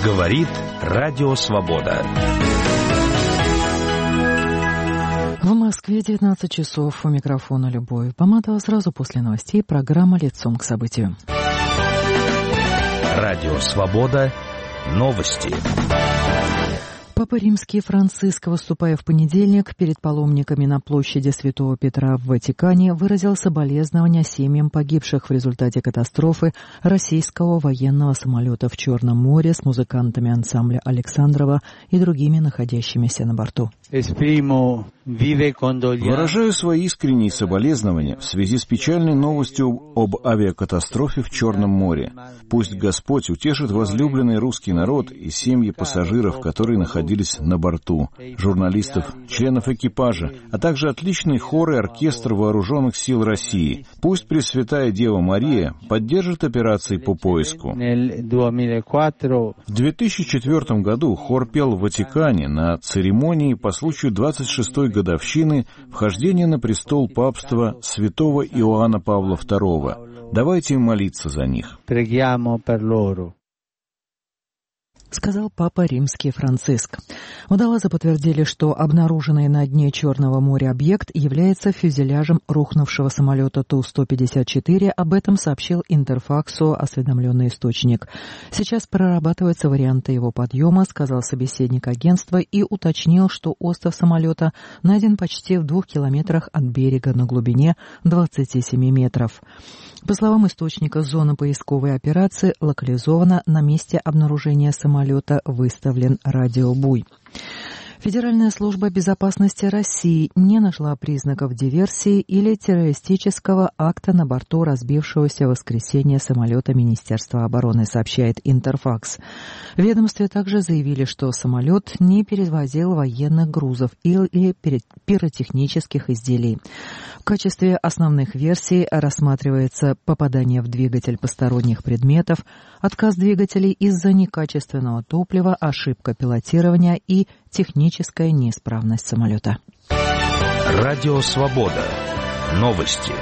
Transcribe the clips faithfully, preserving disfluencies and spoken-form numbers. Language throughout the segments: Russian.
Говорит Радио Свобода. В Москве девятнадцать часов. У микрофона Любовь Поматова. Сразу после новостей программа «Лицом к событию». Радио Свобода. Новости. Папа Римский Франциск, выступая в понедельник перед паломниками на площади Святого Петра в Ватикане, выразил соболезнования семьям погибших в результате катастрофы российского военного самолета в Черном море с музыкантами ансамбля Александрова и другими находящимися на борту. Выражаю свои искренние соболезнования в связи с печальной новостью об авиакатастрофе в Черном море. Пусть Господь утешит возлюбленный русский народ и семьи пассажиров, которые находились на борту, журналистов, членов экипажа, а также отличный хор и оркестр Вооруженных сил России. Пусть Пресвятая Дева Мария поддержит операции по поиску. В две тысячи четвёртом году хор пел в Ватикане на церемонии по случаю двадцать шестой годовщины вхождения на престол папства святого Иоанна Павла второго. Давайте молиться за них. Сказал Папа Римский Франциск. Водолазы подтвердили, что обнаруженный на дне Черного моря объект является фюзеляжем рухнувшего самолета Ту сто пятьдесят четыре. Об этом сообщил Интерфаксу осведомленный источник. Сейчас прорабатываются варианты его подъема, сказал собеседник агентства и уточнил, что остов самолета найден почти в двух километрах от берега на глубине двадцати семи метров. По словам источника, зона поисковой операции локализована, на месте обнаружения самолета выставлен радиобуй. Федеральная служба безопасности России не нашла признаков диверсии или террористического акта на борту разбившегося в воскресенье самолета Министерства обороны, сообщает Интерфакс. В ведомстве также заявили, что самолет не перевозил военных грузов или пиротехнических изделий. В качестве основных версий рассматривается попадание в двигатель посторонних предметов, отказ двигателей из-за некачественного топлива, ошибка пилотирования и техническая неисправность самолета. Радио Свобода. Новости.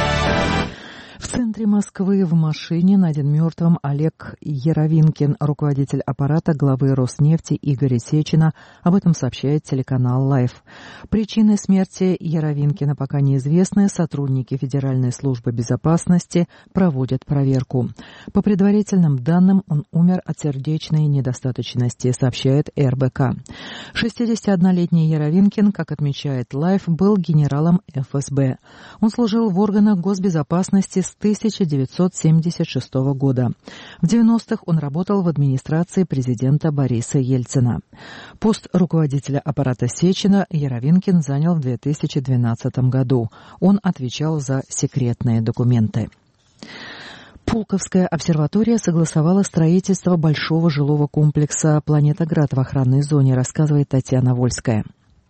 В центре Москвы в машине найден мертвым Олег Яровинкин, руководитель аппарата главы Роснефти Игоря Сечина. Об этом сообщает телеканал «Лайф». Причины смерти Яровинкина пока неизвестны. Сотрудники Федеральной службы безопасности проводят проверку. По предварительным данным, он умер от сердечной недостаточности, сообщает эр бэ ка. шестидесятиоднолетний Яровинкин, как отмечает «Лайф», был генералом эф эс бэ. Он служил в органах госбезопасности с тысяча девятьсот семьдесят шестого года. В девяностых он работал в администрации президента Бориса Ельцина. Пост руководителя аппарата Сечина Яровинкин занял в две тысячи двенадцатом году. Он отвечал за секретные документы. Пулковская обсерватория согласовала строительство большого жилого комплекса «Планетоград» в охранной зоне, рассказывает Татьяна Вольская.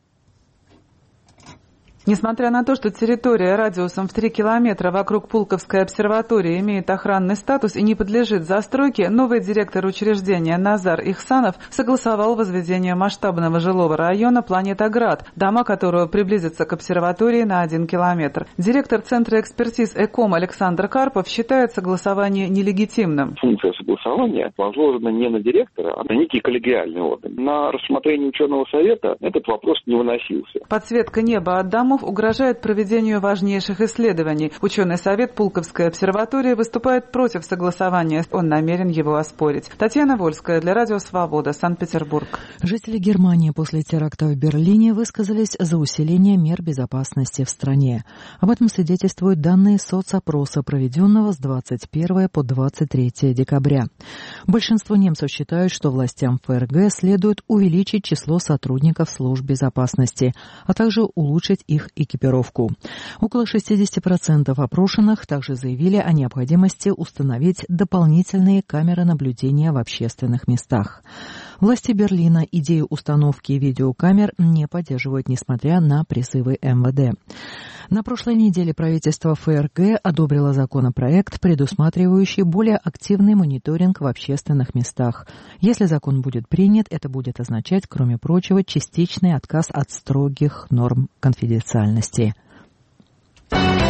Несмотря на то, что территория радиусом в три километра вокруг Пулковской обсерватории имеет охранный статус и не подлежит застройке, новый директор учреждения Назар Ихсанов согласовал возведение масштабного жилого района «Планетоград», дома которого приблизятся к обсерватории на один километр. Директор Центра экспертиз ЭКОМ Александр Карпов считает согласование нелегитимным. Функция согласования возложена не на директора, а на некий коллегиальный орган. На рассмотрение ученого совета этот вопрос не выносился. Подсветка неба от домов угрожает проведению важнейших исследований. Ученый совет Пулковской обсерватории выступает против согласования. Он намерен его оспорить. Татьяна Вольская для Радио Свобода, Санкт-Петербург. Жители Германии после теракта в Берлине высказались за усиление мер безопасности в стране. Об этом свидетельствуют данные соцопроса, проведенного с двадцать первого по двадцать третье декабря. Большинство немцев считают, что властям эф эр гэ следует увеличить число сотрудников служб безопасности, а также улучшить их экипировку. Около шестьдесят процентов опрошенных также заявили о необходимости установить дополнительные камеры наблюдения в общественных местах. Власти Берлина идею установки видеокамер не поддерживают, несмотря на призывы эм вэ дэ. На прошлой неделе правительство эф эр гэ одобрило законопроект, предусматривающий более активный мониторинг в общественных местах. Если закон будет принят, это будет означать, кроме прочего, частичный отказ от строгих норм конфиденциальности.